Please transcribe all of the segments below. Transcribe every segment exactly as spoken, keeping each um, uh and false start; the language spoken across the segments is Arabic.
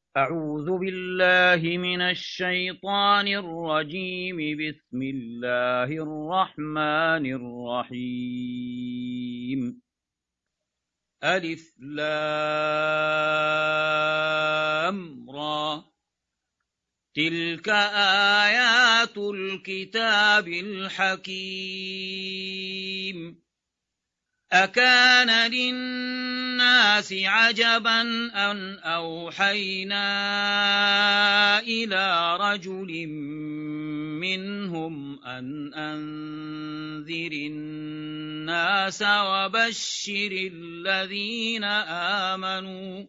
أعوذ بالله من الشيطان الرجيم. بسم الله الرحمن الرحيم. ألف لام را، تلك آيات الكتاب الحكيم. أكان للناس عجبا أن أوحينا إلى رجل منهم أن أنذر الناس وبشر الذين آمنوا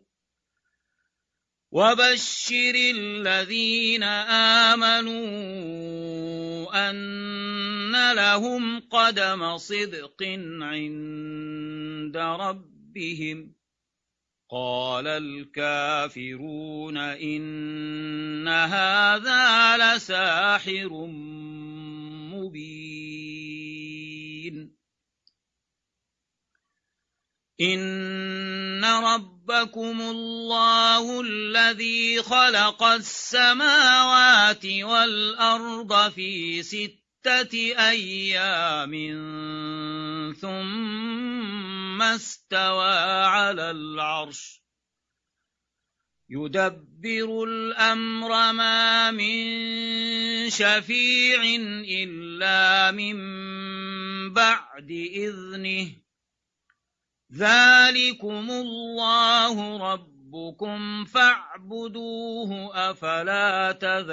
وبشر الذين آمنوا أن لهم قدم صدق عند ربهم. قال الكافرون إن هذا لساحر مبين. إن ربكم الله الذي خلق السماوات والأرض في ستة أيام ثم استوى على العرش يدبر الأمر ما من شفيع إلا من بعد إذنه. ذلكم الله ربكم فاعبدوه أفلا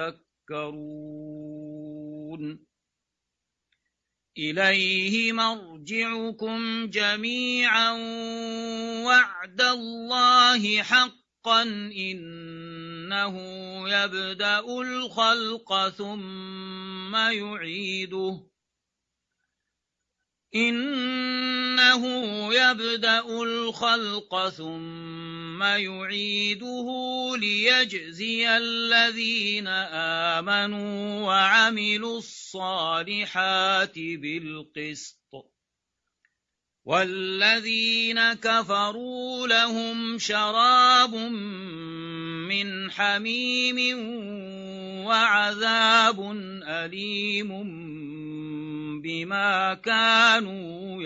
تذكرون. إليه مرجعكم جميعا وعد الله حقا إنه يبدأ الخلق ثم يعيده إنه يبدأ الخلق ثم يعيده ليجزي الذين آمنوا وعملوا الصالحات بالقسط، والذين كفروا لهم شراب من حميم وعذاب أليم بما كانوا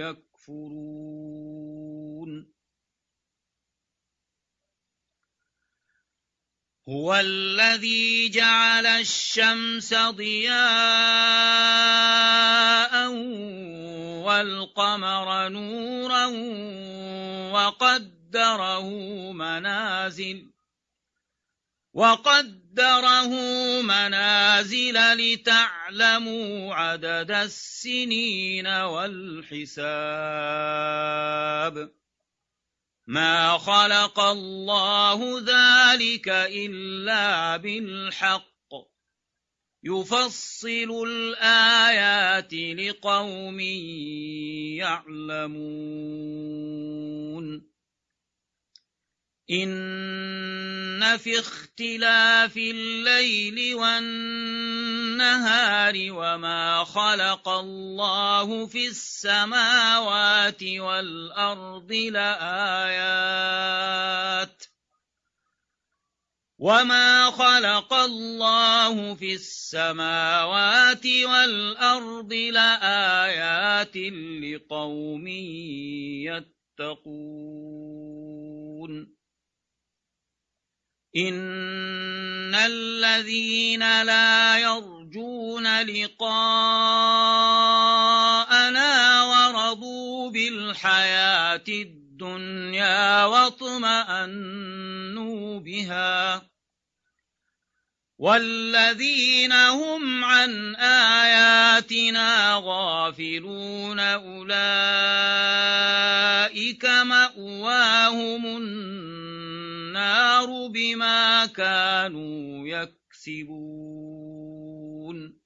يكفرون. هو الذي جعل الشمس ضياء والقمر نورا وقدره منازل وقدره منازل لتعلموا عدد السنين والحساب. ما خلق الله ذلك إلا بالحق يفصل الآيات لقوم يعلمون. إن في اختلاف الليل والنهار وما خلق الله في السماوات والأرض لآيات وما خلق الله في السماوات والأرض لآيات لقوم يتقون. إن الذين لا يرجون لقاءنا ورضوا بالحياة الدنيا واطمأنوا بها والذين هم عن آياتنا غافلون أولئك مأواهم النار بما كانوا يكسبون.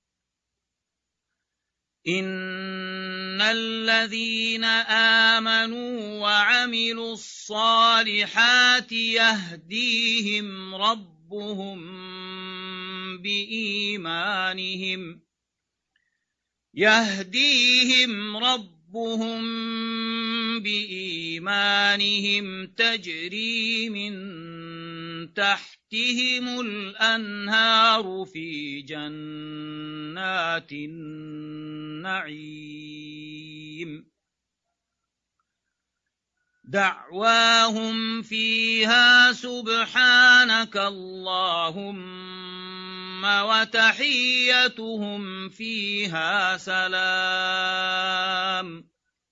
إن الذين آمنوا وعملوا الصالحات يهديهم ربهم بإيمانهم يهديهم ربهم بإيمانهم تجري من تحتهم الأنهار في جنات النعيم دعواهم فيها سبحانك اللهم وتحيتهم فيها سلام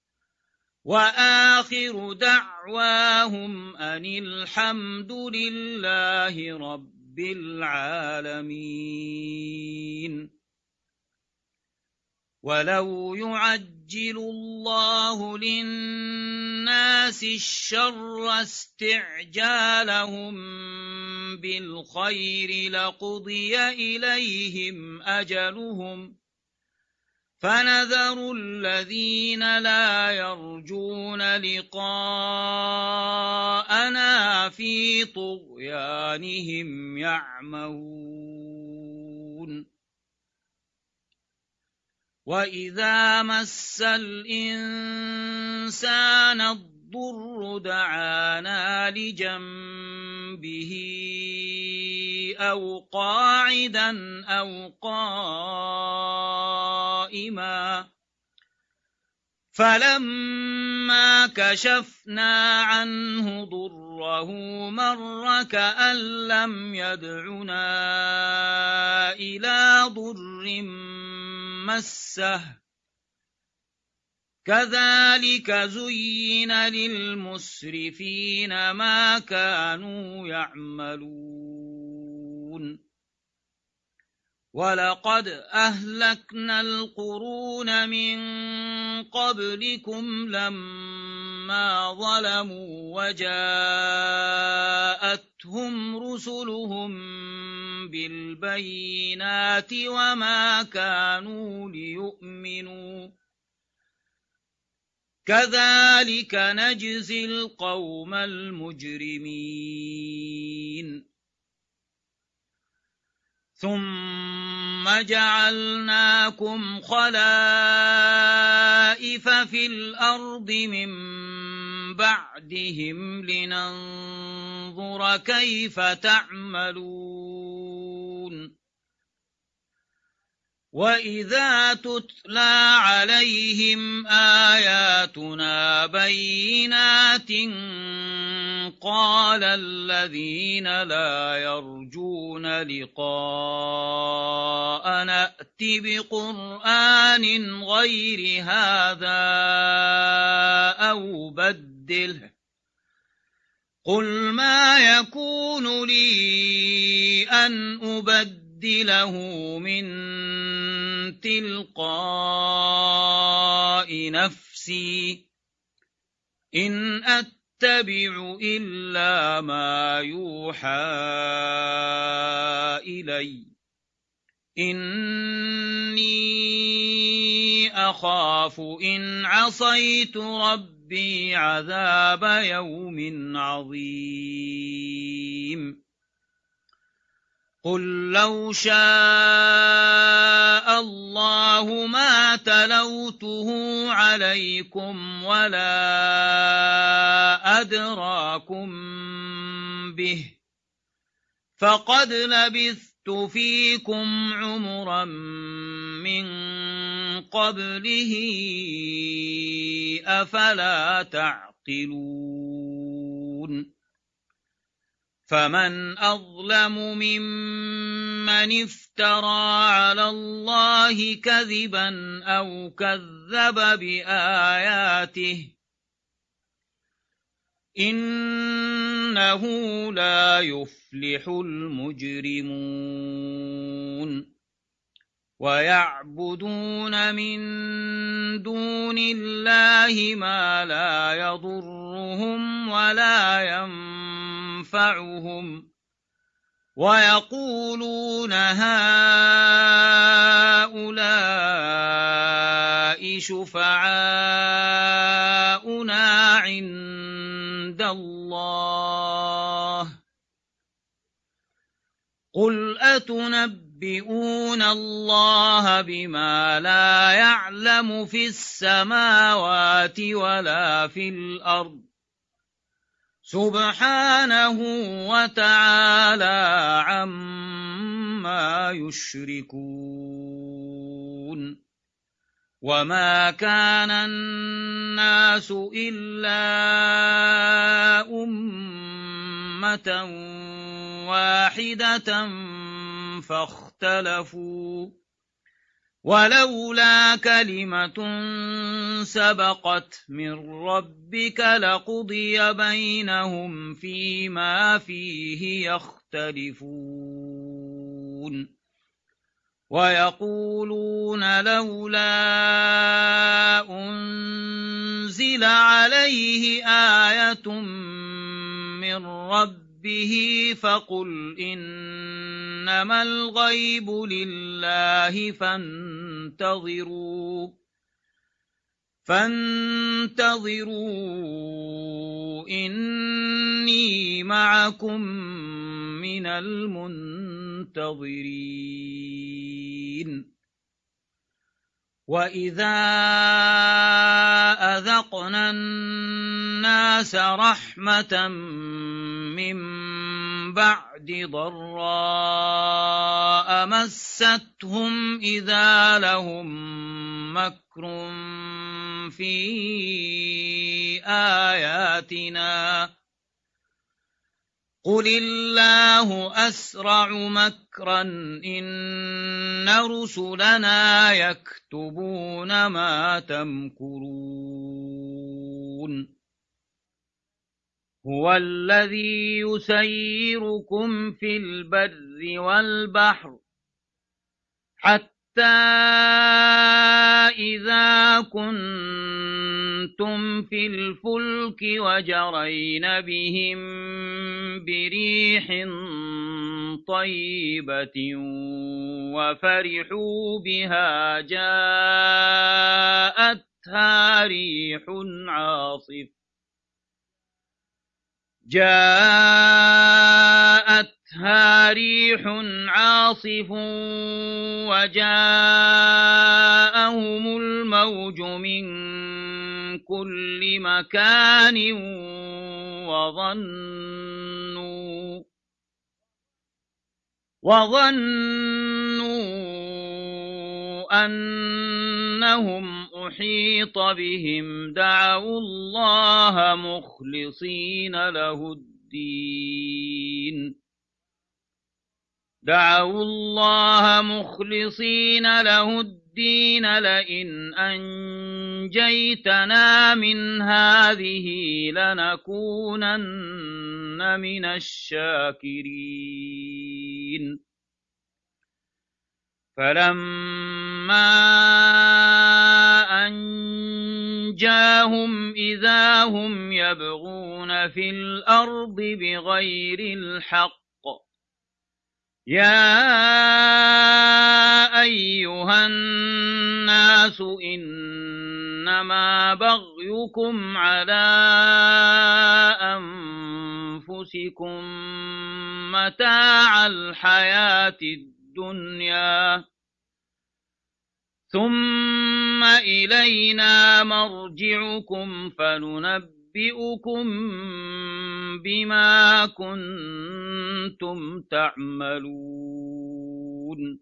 وآخر دعواهم أن الحمد لله رب العالمين. ولو يعجل الله للناس الشر استعجالهم بالخير لقضي إليهم أجلهم فنذر الذين لا يرجون لقاءنا في طغيانهم يعمهون. وإذا مس الإنسان الضر دعانا لجنبه أو قاعدا أو قائما فلما كشفنا عنه ضره مر كأن لم يدعنا إلى ضر مسه كذلك زين للمسرفين ما كانوا يعملون. ولقد أهلكنا القرون من قبلكم لما ظلموا وجاءتهم رسلهم بالبينات وما كانوا ليؤمنوا كذلك نجزي القوم المجرمين. ثم جعلناكم خلائف في الأرض من بعدهم لننظر كيف تعملون. وإذا تتلى عليهم آياتنا بينات قال الذين لا يرجون لقاءنا ائت بقرآن غير هذا أو بدله قل ما يكون لي أن أبدله من تلقاء نفسي إن أتبع إلا ما يوحى إلي إني أخاف إن عصيت ربي عذاب يوم عظيم. قل لو شاء الله ما تلوته عليكم ولا أدراكم به فقد لبثت فيكم عمرا من قبله أفلا تعقلون. فمن أظلم ممن افترى على الله كذبا أو كذب بآياته إنه لا يفلح المجرمون. ويعبدون من دون الله ما لا يضرهم ولا ينفعهم ويقولون هؤلاء شفعاؤنا عند الله قل أتنبئون الله بما لا يعلم في السماوات ولا في الأرض سبحانه وتعالى عما يشركون وما كان الناس إلا أمة واحدة فاختلفوا ولولا كلمة سبقت من ربك لقضي بينهم فيما فيه يختلفون ويقولون لولا أنزل عليه آية من ربه فقل إنما الغيب لله فانتظروا فانتظروا إني معكم من المنتظرين وإذا أذقنا الناس رحمة من بعد ضراء مستهم إذا لهم مكر في آياتنا قل الله أسرع مكرا إن رسلنا يكتبون ما تمكرون هو الذي يسيركم في البر والبحر حتى إذا كنتم في الفلك وجرين بهم بريح طيبة وفرحوا بها جاءتها ريح عاصف جاءتها ريح عاصف وجاءهم الموج من كل مكان وظنوا وظنوا أنهم أحيط بهم دعوا الله مخلصين له الدين دعوا الله مخلصين له الدين لئن أنجيتنا من هذه لنكونن من الشاكرين فلما أنجاهم إذا هم يبغون في الأرض بغير الحق يا أيها الناس إنما بغيكم على أنفسكم متاع الحياة الدنيا ثم إلينا مرجعكم فننبئكم بما كنتم تعملون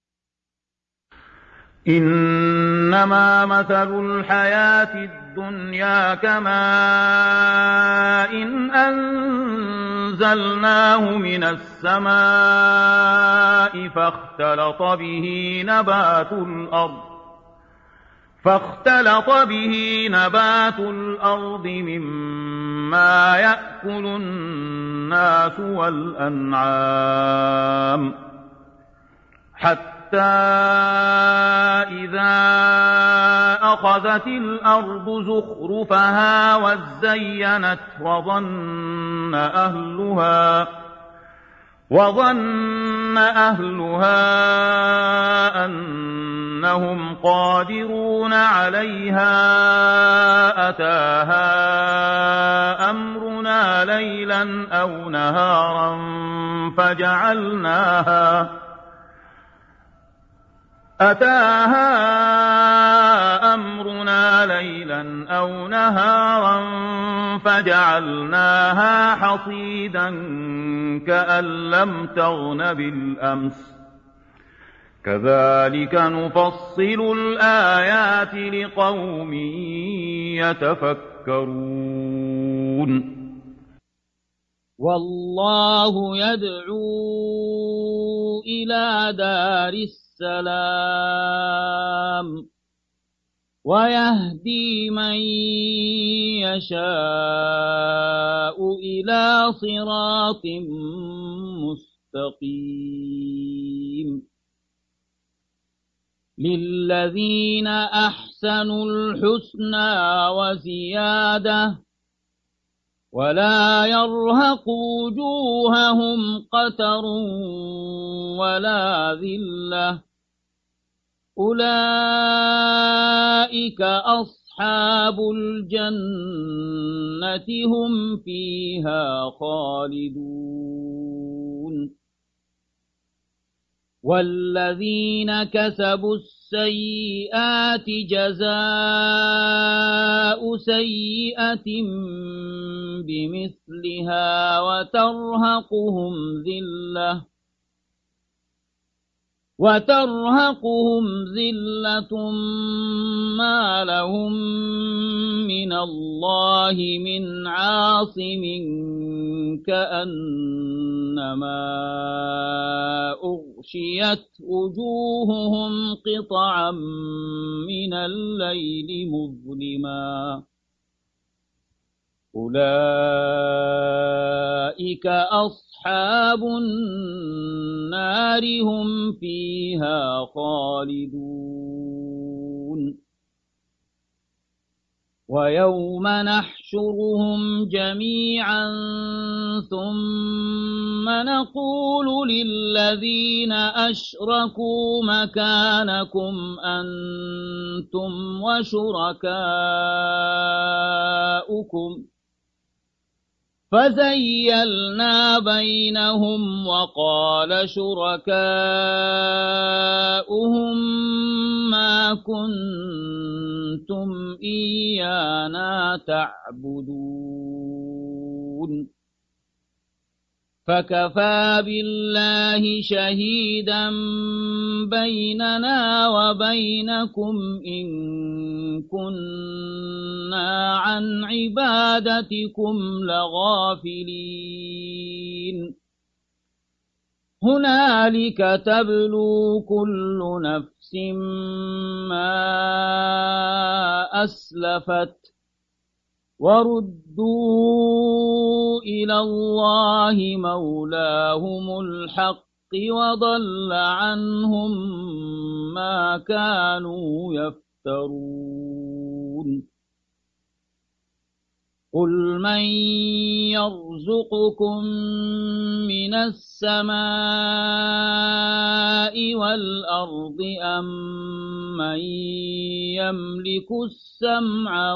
إنما مثل الحياة الدنيا كماء إن أنزلناه من السماء فاختلط به نبات الأرض فاختلط به نبات الأرض مما يأكل الناس والأنعام حتى إذا أخذت الأرض زخرفها وزينت وظن أهلها وظن أهلها أنهم قادرون عليها أتاها أمرنا ليلا أو نهارا فجعلناها أتاها أمرنا ليلا أو نهارا فجعلناها حصيدا كأن لم تغن بالأمس كذلك نفصل الآيات لقوم يتفكرون والله يدعو إلى دار السلام ويهدي من يشاء إلى صراط مستقيم للذين أحسنوا الحسنى وزيادة ولا يرهق وجوههم قتر ولا ذلة أولئك أصحاب الجنة هم فيها خالدون والذين كسبوا السيئات جزاء سيئة بمثلها وترهقهم ذلة وترهقهم ذلة ما لهم من الله من عاصم كأنما أغشيت وجوههم قطعا من الليل مظلما أولئك أصحاب النار هم فيها خالدون ويوم نحشرهم جميعا ثم نقول للذين أشركوا مكانكم أنتم وشركاؤكم فزيلنا بينهم وقال شركاؤهم ما كنتم إيانا تعبدون فكفى بالله شهيدا بيننا وبينكم إن كنا عن عبادتكم لغافلين هنالك تبلو كل نفس ما أسلفت وردوا إلى الله مولاهم الحق وضل عنهم ما كانوا يفترون قل من يرزقكم من السماء والأرض أم من يملك السمع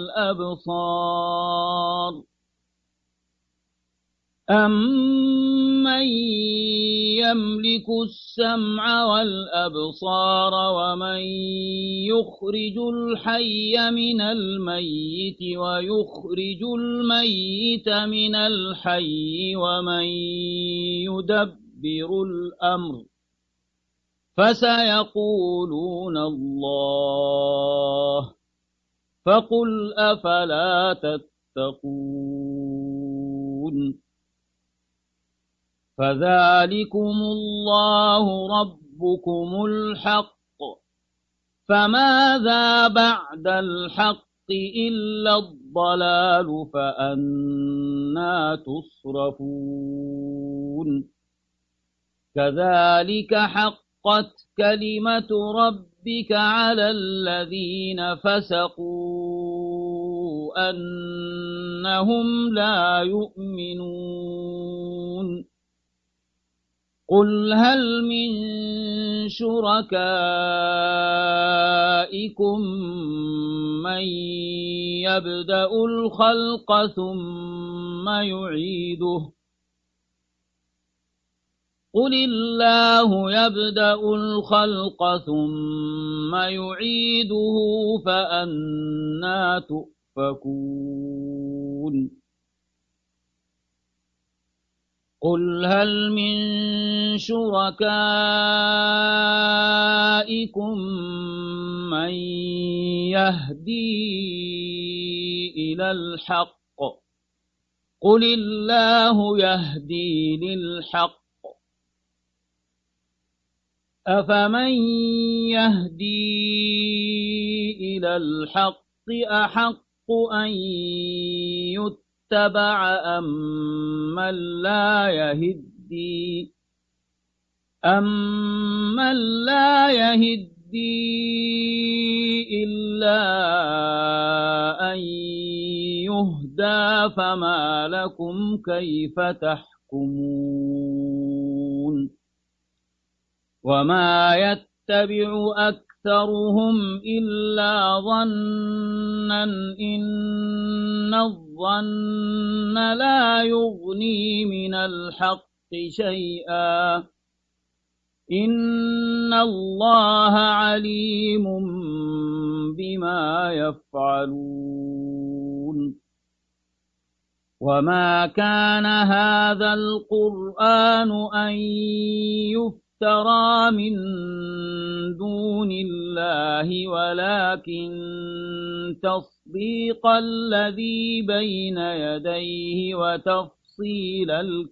والأبصار أَمَّن يَمْلِكُ السَّمْعَ وَالْأَبْصَارَ وَمَن يُخْرِجُ الْحَيَّ مِنَ الْمَيِّتِ وَيُخْرِجُ الْمَيِّتَ مِنَ الْحَيِّ وَمَن يُدَبِّرُ الْأَمْرَ فَسَيَقُولُونَ اللَّهُ فَقُلْ أَفَلَا تَتَّقُونَ فذلكم الله ربكم الحق فماذا بعد الحق إلا الضلال فأنى تصرفون كذلك حقت كلمة ربك على الذين فسقوا أنهم لا يؤمنون قل هل من شركائكم من يبدأ الخلق ثم يعيده قل الله يبدأ الخلق ثم يعيده فأنى تؤفكون قل هل من شركائكم من يهدي إلى الحق قل الله يهدي للحق أفمن يهدي إلى الحق أحق أن يتبع أم من لا يهدي أم من لا يهدي إلا أن يهدى فما لكم كيف تحكمون وما يتبع أكثرهم إلا ظنا إن الظن لا يغني من الحق شيئا إن الله عليم بما يفعلون وما كان هذا القرآن أن يفترى من دون الله ولكن تصديق الذي بين يديه وتفصيل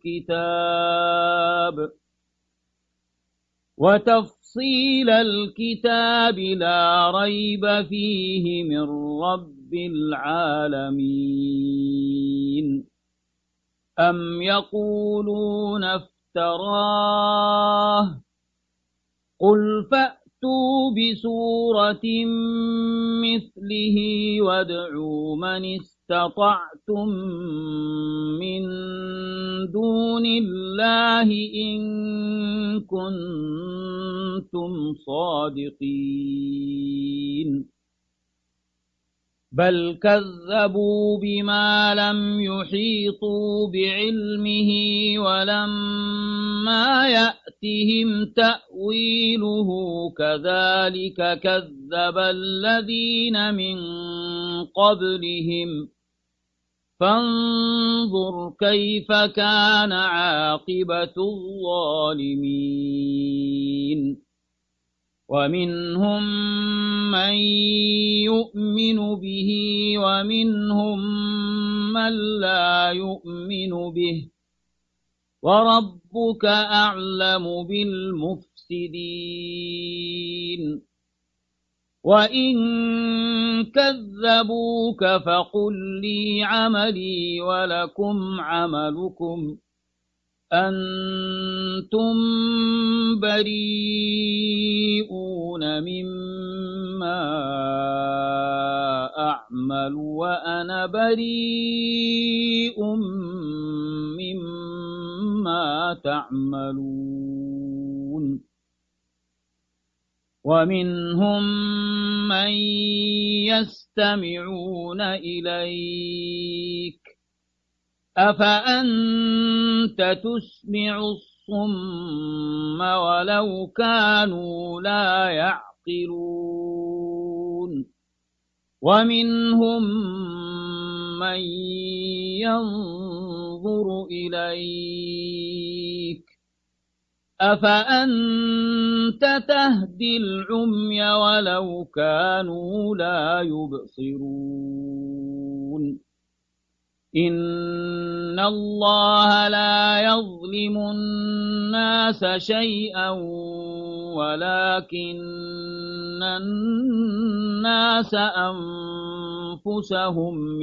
الكتاب وتفصيل الكتاب لا ريب فيه من رب العالمين أم يقولون افتراه قل فأتوا بسورة مثله وادعوا من استطعتم من دون الله إن كنتم صادقين بل كذبوا بما لم يحيطوا بعلمه ولما يأتهم تأويله كذلك كذب الذين من قبلهم فانظر كيف كان عاقبة الظالمين ومنهم من يؤمن به ومنهم من لا يؤمن به وربك أعلم بالمفسدين وإن كذبوك فقل لي عملي ولكم عملكم أنتم بريئون مما أعمل وأنا بريء مما تعملون ومنهم من يستمعون إليك أفأنت تسمع الصم ولو كانوا لا يعقلون ومنهم من ينظر إليك أفأنت تهدي العمي ولو كانوا لا يبصرون إن الله لا يظلم الناس شيئا ولكن الناس أنفسهم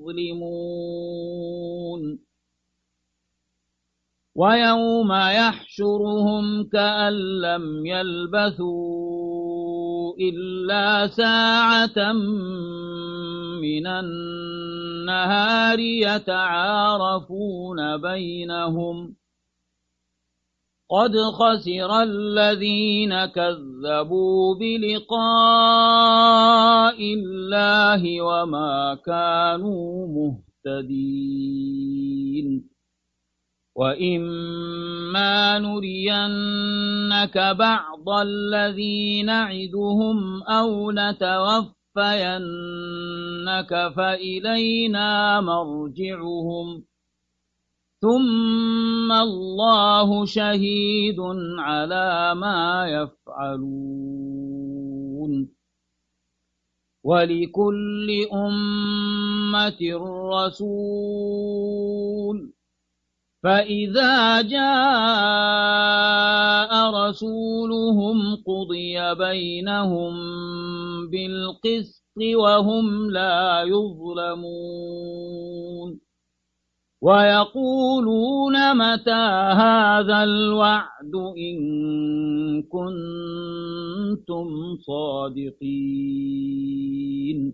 يظلمون ويوم يحشرهم كأن لم يلبثوا إلا ساعة من النهار يتعارفون بينهم قد خسر الذين كذبوا بلقاء الله وما كانوا مهتدين وإما إما نرينك بعض الذي نعدهم أو نتوفينك فإلينا مرجعهم ثم الله شهيد على ما يفعلون ولكل أمة رسول فإذا جاء رسولهم قضي بينهم بالقسط وهم لا يظلمون ويقولون متى هذا الوعد إن كنتم صادقين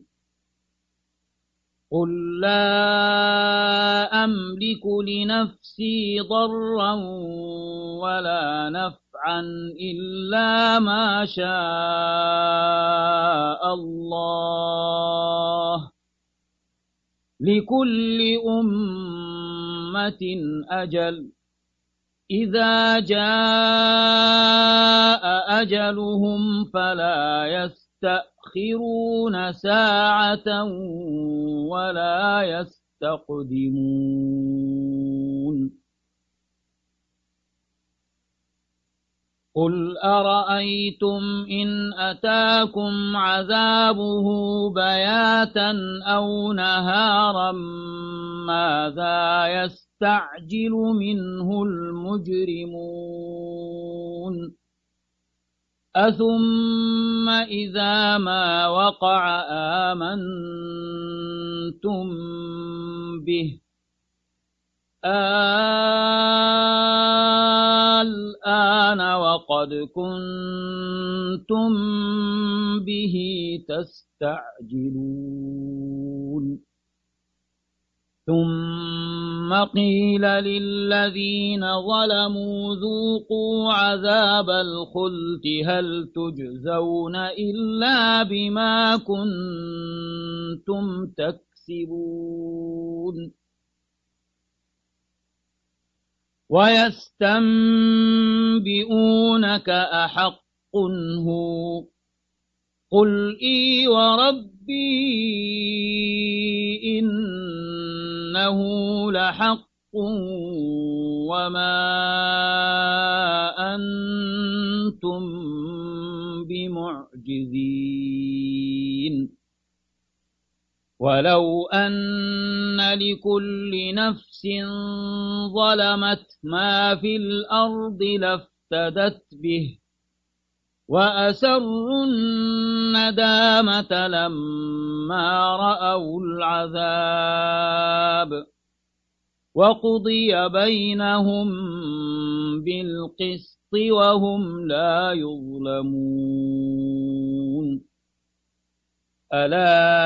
قل لا أملك لنفسي ضرا ولا نفعا إلا ما شاء الله لكل أمة أجل إذا جاء أجلهم فلا يستأخرون ساعة ولا يستقدمون قل أرأيتم إن أتاكم عذابه بياتا أو نهارا ماذا يستعجل منه المجرمون أثم إذا ما وقع آمنتم به الآن وقد كنتم به تستعجلون ثم قيل للذين ظلموا ذوقوا عذاب الخلد هل تجزون إلا بما كنتم تكسبون ويستنبئونك أحق هو قل إي وربي إنه لحق وما أنتم بمعجزين ولو أن لكل نفس ظلمت ما في الأرض لافتدت به وأسروا الندامة لما رأوا العذاب وقضي بينهم بالقسط وهم لا يظلمون ألا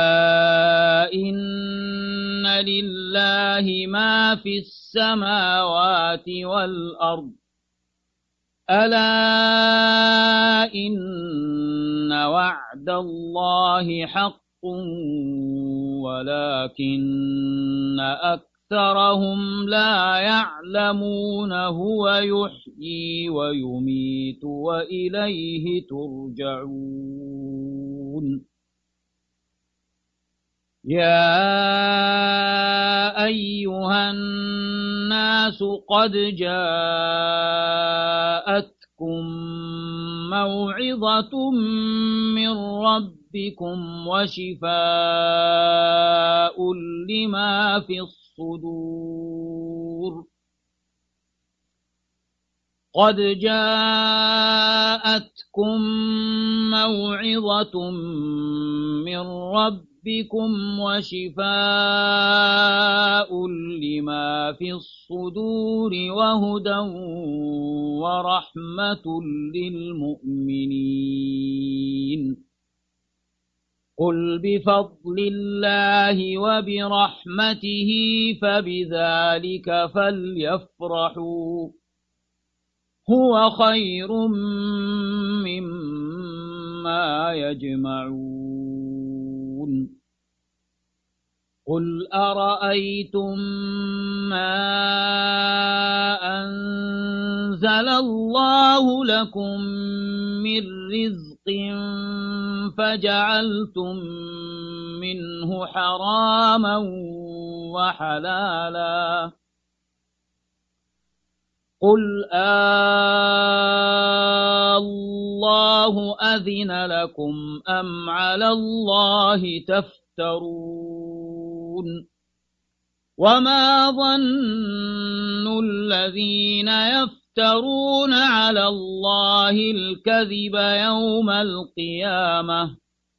إن لله ما في السماوات والأرض ألا إن وعد الله حق ولكن أكثرهم لا يعلمون هو يحيي ويميت وإليه ترجعون يا أيها الناس قد جاءتكم موعظة من ربكم وشفاء لما في الصدور قد جاءتكم موعظة من ربكم بكم وشفاء لما في الصدور وهدى ورحمة للمؤمنين قل بفضل الله وبرحمته فبذلك فليفرحوا هو خير مما يجمعون قل أرأيتم ما أنزل أنزل الله لكم من رزق فجعلتم منه حراما وحلالا قل آه الله أذن لكم أم على الله تفترون وما ظن الذين يفترون على الله الكذب يوم القيامة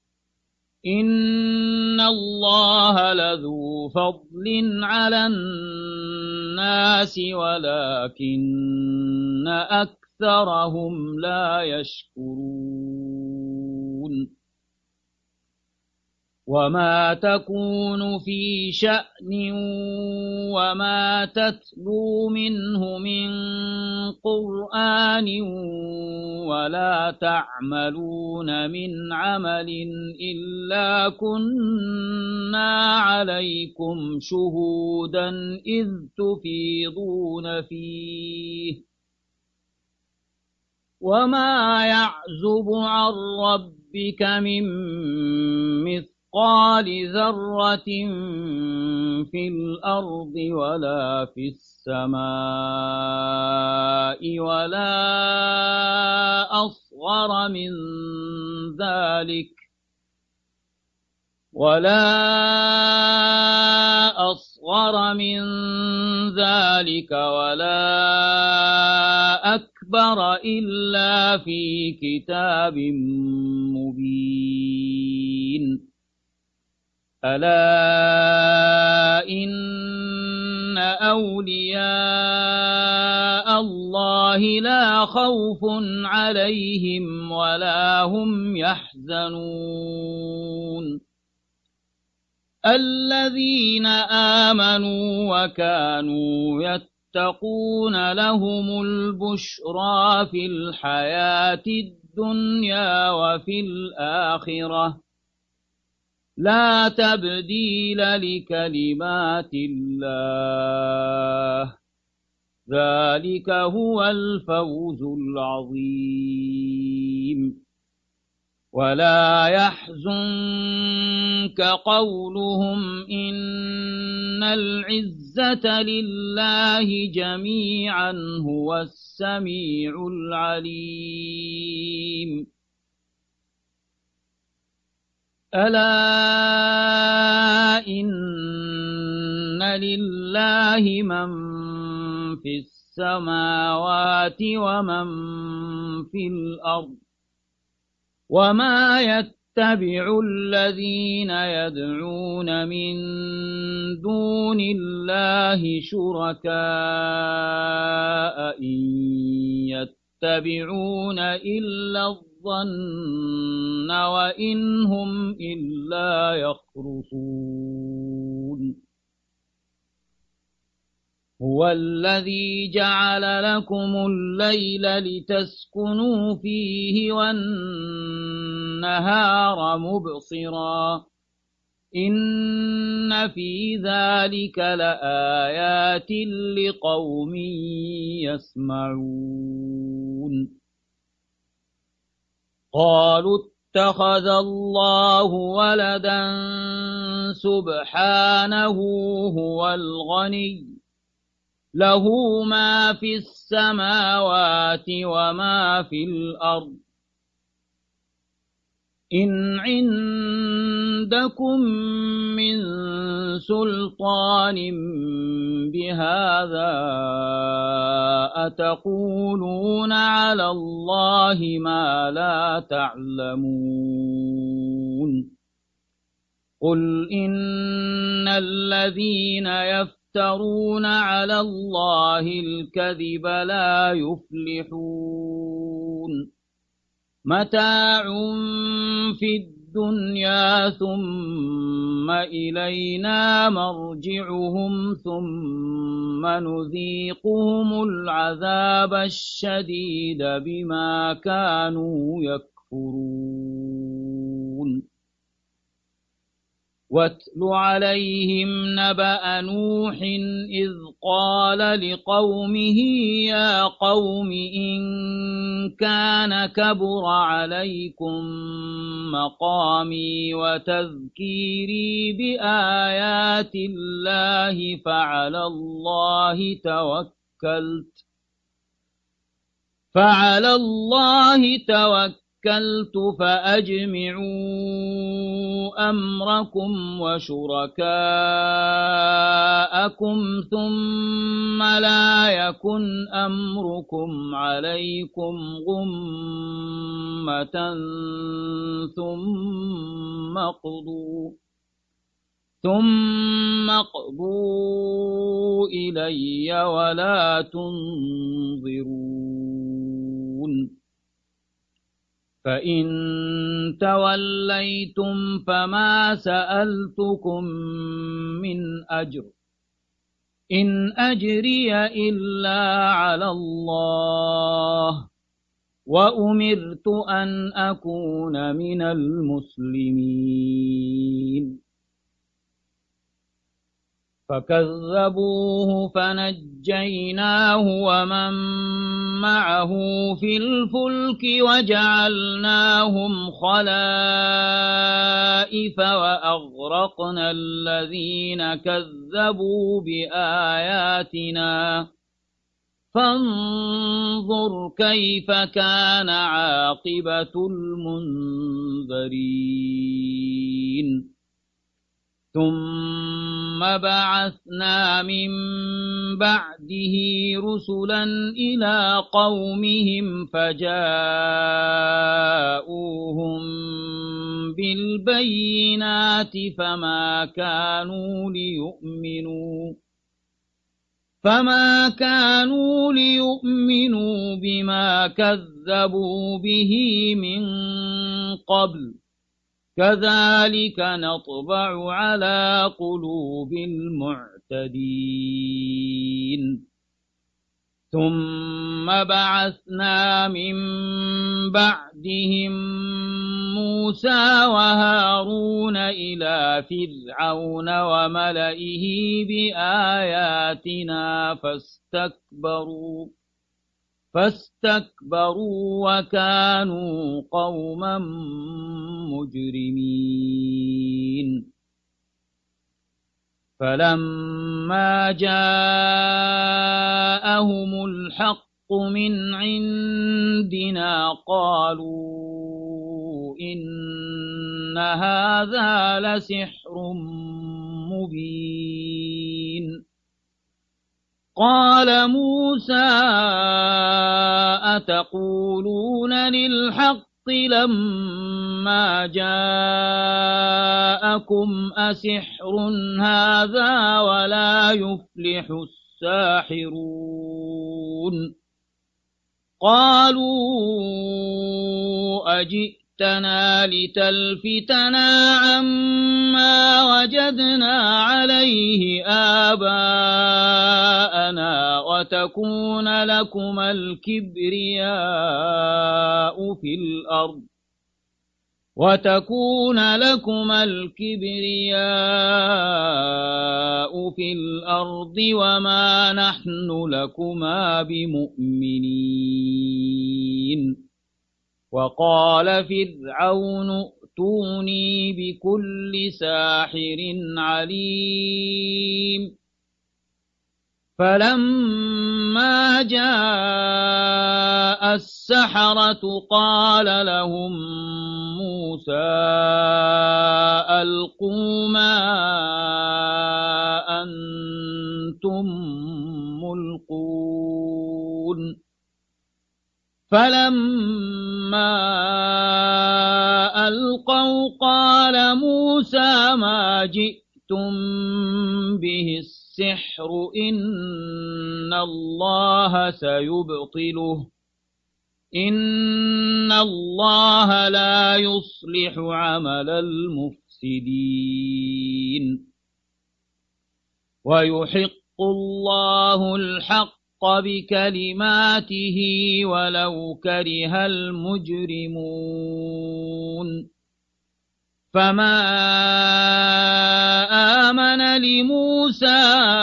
إن الله لذو فضل على الناس ولكن أكثرهم لا يشكرون وما تكون في شأن وما تتلو منه من قرآن ولا تعملون من عمل إلا كنا عليكم شهودا إذ تفيضون فيه وما يعزب عن ربك من مثل مثقال ذرة في الأرض ولا في السماء ولا أصغر من ذلك ولا أصغر من ذلك ولا أكبر إلا في كتاب مبين ألا إن أولياء الله لا خوف عليهم ولا هم يحزنون الذين آمنوا وكانوا يتقون لهم البشرى في الحياة الدنيا وفي الآخرة لا تبديل لكلمات الله ذلك هو الفوز العظيم ولا يحزنك قولهم إن العزة لله جميعا هو السميع العليم ألا إن لله من في السماوات ومن في الأرض وما يتبع الذين يدعون من دون الله شركاء إن يتبعون إلا الظن وإن هم إلا يخرصون هو الذي جعل لكم الليل لتسكنوا فيه والنهار مبصرا إن في ذلك لآيات لقوم يسمعون قالوا اتخذ الله ولدا سبحانه هو الغني له ما في السماوات وما في الأرض إن عندكم من سلطان بهذا أتقولون على الله ما لا تعلمون قل إن الذين يفترون على الله الكذب لا يفلحون متاع في الدنيا ثم إلينا مرجعهم ثم نذيقهم العذاب الشديد بما كانوا يكفرون واتل عليهم نبأ نوح إذ قال لقومه يا قوم إن كان كبر عليكم مقامي وتذكيري بآيات الله فعلى الله توكلت فعلى الله توكلت فأجمعوا أمركم وشركاءكم ثم لا يكن أمركم عليكم غمة ثم قضوا ثم اقضوا إلي ولا تنظرون فإن توليتم فما سألتكم من أجر إن أجري إلا على الله وأمرت أن أكون من المسلمين فكذبوه فنجيناه ومن معه في الفلك وجعلناهم خلائف وأغرقنا الذين كذبوا بآياتنا فانظر كيف كان عاقبة المنذرين ثم بعثنا من بعده رسلا إلى قومهم فجاءوهم بالبينات فما كانوا ليؤمنوا فما كانوا ليؤمنوا بما كذبوا به من قبل كذلك نطبع على قلوب المعتدين ثم بعثنا من بعدهم موسى وهارون إلى فرعون وملئه بآياتنا فاستكبروا فاستكبروا وكانوا قوما مجرمين فلما جاءهم الحق من عندنا قالوا إن هذا لسحر مبين قال موسى أتقولون للحق لما جاءكم أسحر هذا ولا يفلح الساحرون قالوا أجئتنا لتلفتنا عما وجدنا عليه آباءنا وتكون لكما الكبرياء في الأرض وتكون لكما الكبرياء في الأرض وما نحن لكما بمؤمنين وقال فرعون ائتوني بكل ساحر عليم فلما جاء السحرة قال لهم موسى ألقوا ما أنتم ملقون فلما ألقوا قال موسى ما جئتم به السحر إن الله سيبطله إن الله لا يصلح عمل المفسدين ويحق الله الحق بكلماته ولو كره المجرمون فما آمن لموسى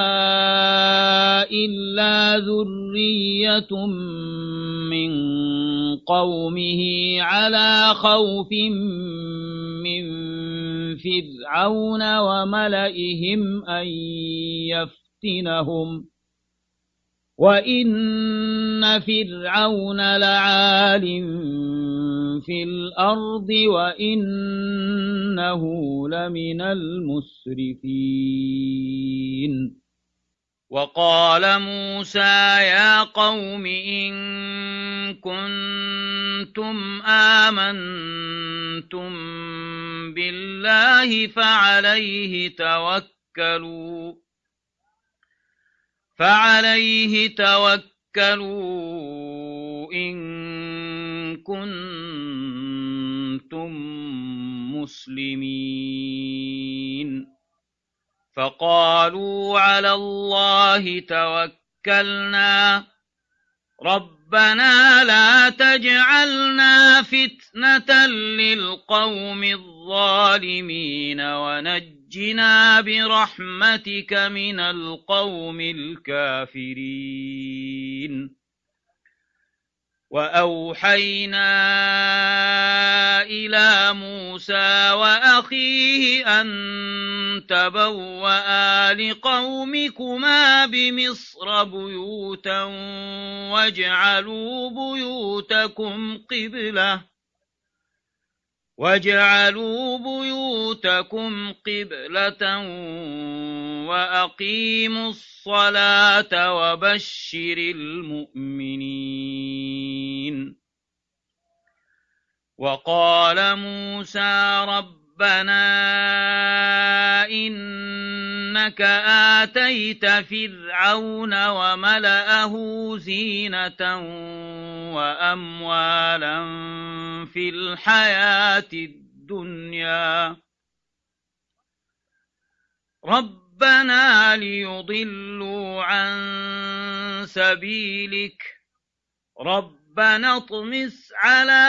إلا ذرية من قومه على خوف من فرعون وملئهم أن يفتنهم وإن فرعون لعال في الأرض وإنه لمن المسرفين. وقال موسى يا قوم إن كنتم آمنتم بالله فعليه توكلوا فعليه توكلوا إن كنتم مسلمين. فقالوا على الله توكلنا ربنا لا تجعلنا فتنة للقوم الظالمين ونجنا برحمتك من القوم الكافرين. وأوحينا إلى موسى وأخيه أن تبوأ لقومكما بمصر بيوتا واجعلوا بيوتكم قبلة واجعلوا بيوتكم قبلة وأقيموا الصلاة وبشر المؤمنين. وقال موسى ربنا إنك آتيت فرعون وملأه زينة وأموالا في الحياة الدنيا ربنا ليضلوا عن سبيلك ربنا اطمس على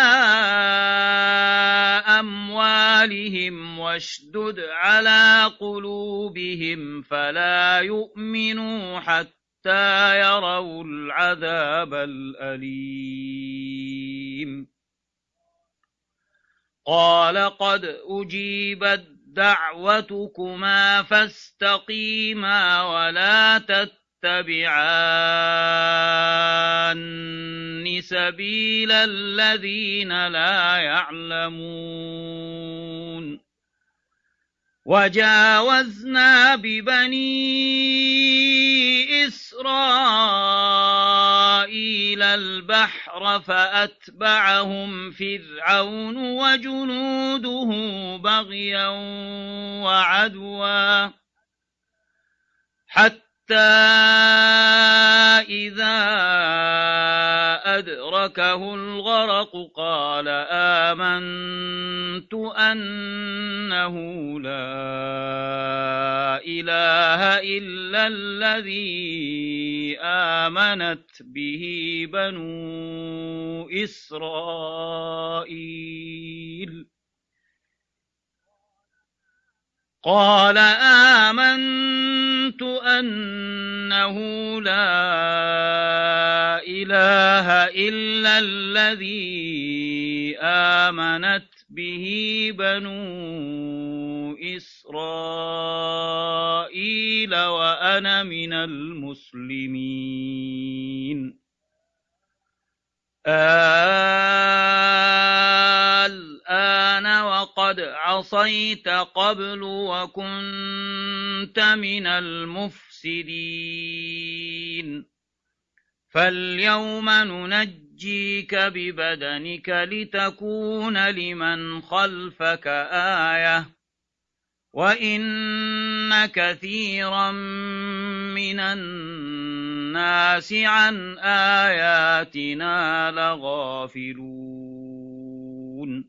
أموالهم واشدد على قلوبهم فلا يؤمنوا حتى يروا العذاب الأليم. قال قد أجيبت دعوتكما فاستقيما ولا تتبعان سبيل الذين لا يعلمون. وجاوزنا ببني إسرائيل البحر فأتبعهم فرعون وجنوده بغيا وعدوا حتى إذا أدركه الغرق قال آمنت أنه لا إله إلا الذي آمنت به بنو إسرائيل قال آمنت أنه لا إله إلا الذي آمنت به بنو إسرائيل وأنا من المسلمين. الآن وقد عصيت قبل وكنت من المفسدين فاليوم ننجيك ببدنك لتكون لمن خلفك آية وإن كثيرا من الناس عن آياتنا لغافلون.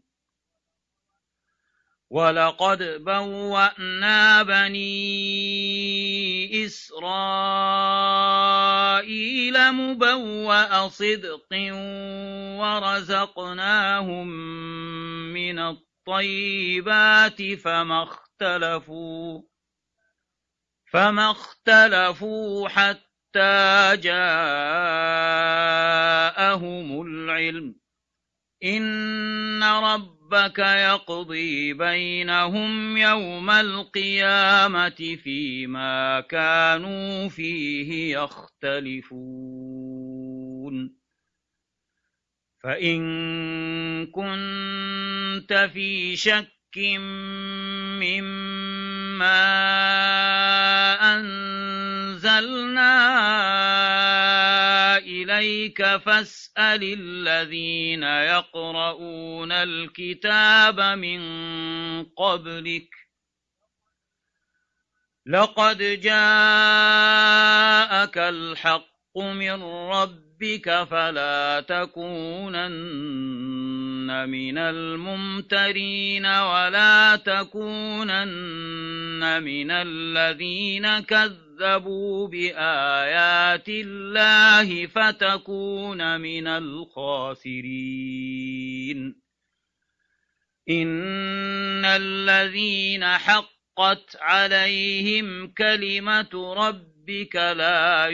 ولقد بوأنا بني إسرائيل مبوأ صدق ورزقناهم من الطيبات الطيبات فما اختلفوا فما اختلفوا حتى جاءهم العلم إن ربك يقضي بينهم يوم القيامة فيما كانوا فيه يختلفون فإن كنت في شك مما أنزلنا إليك فاسأل الذين يقرؤون الكتاب من قبلك لقد جاءك الحق من ربك فلا تكونن من الممترين ولا تكونن من الذين كذبوا بآيات الله فتكون من الخاسرين إن الذين حقت عليهم كلمة ربك لا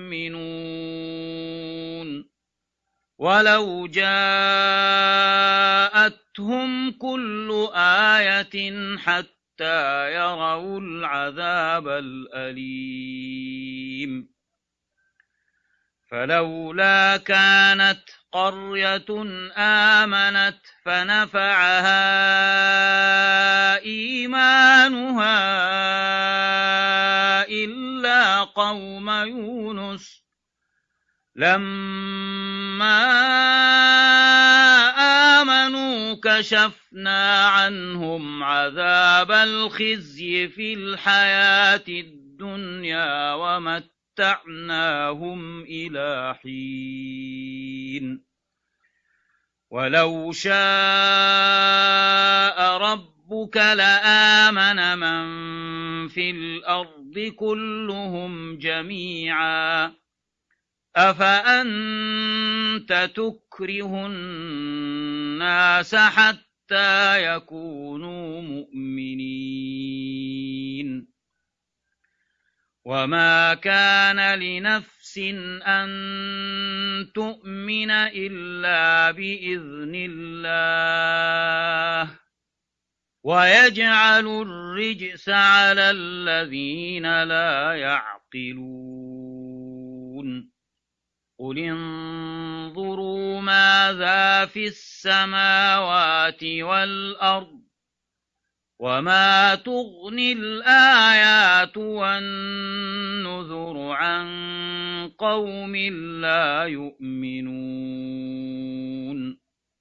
يؤمنون ولو جاءتهم كل آية حتى يروا العذاب الأليم فلولا كانت قرية آمنت فنفعها إيمانها إلا قوم يونس لما آمنوا كشفنا عنهم عذاب الخزي في الحياة الدنيا ومتعناهم إلى حين ولو شاء ربك لآمن من في الأرض كلهم جميعا أفأنت تكره الناس حتى يكونوا مؤمنين وما كان لنفس أن تؤمن إلا بإذن الله ويجعل الرجس على الذين لا يعقلون قل انظروا ماذا في السماوات والأرض وما تغني الآيات والنذر عن قوم لا يؤمنون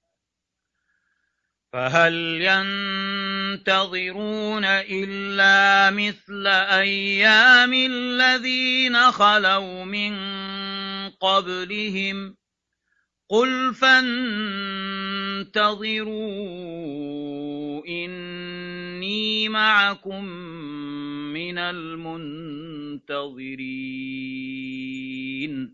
فهل ينتظرون إلا مثل أيام الذين خلوا من قبلهم قل فانتظروا إني معكم من المنتظرين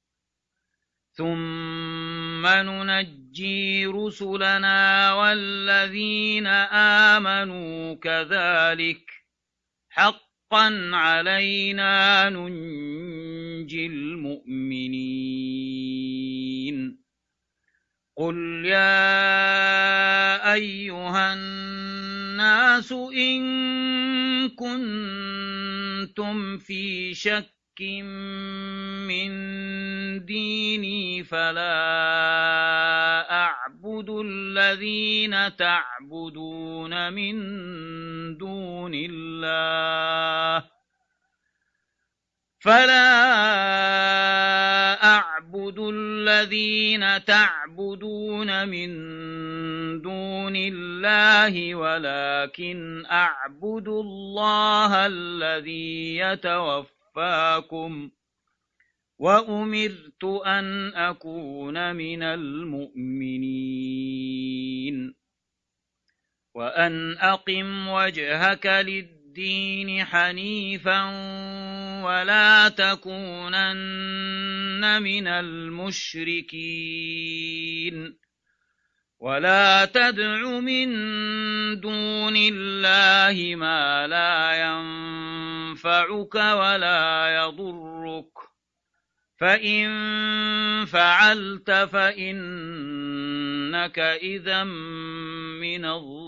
ثم ننجي رسلنا والذين آمنوا كذلك حقا علينا ننجي المؤمنين قل يا أيها الناس إن كنتم في شك من ديني فلا أعبد الذين تعبدون من دون الله فلا أعبد الذين تعبدون من دون الله ولكن أعبد الله الذي يتوفاكم وأمرت أن أكون من المؤمنين وأن أقم وجهك للدين حنيفا ولا تكونن من المشركين ولا تدع من دون الله ما لا ينفعك ولا يضرك فإن فعلت فإنك إذا من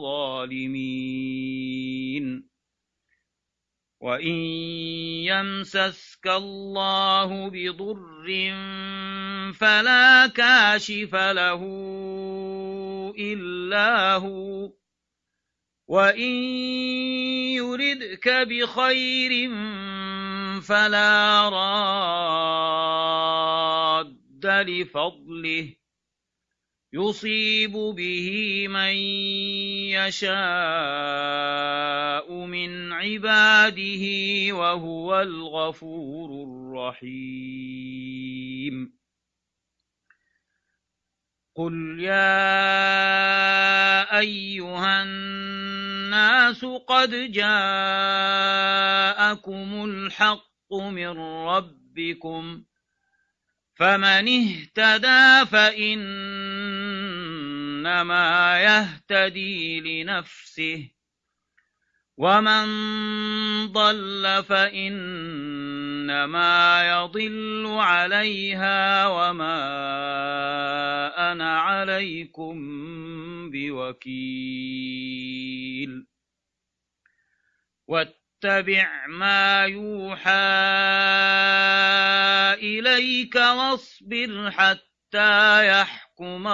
الظالمين وإن يمسسك الله بضر فلا كاشف له إلا هو وإن يردك بخير فلا راد لفضله يصيب به من يشاء من عباده وهو الغفور الرحيم قل يا أيها الناس قد جاءكم الحق من ربكم فمن اهتدى فإنما يهتدي لنفسه ومن ضل فإنما يضل عليها وما أنا عليكم بوكيل واتبع ما يوحى إليك واصبر حتى يحكم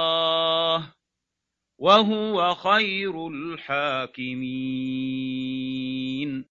الله وهو خير الحاكمين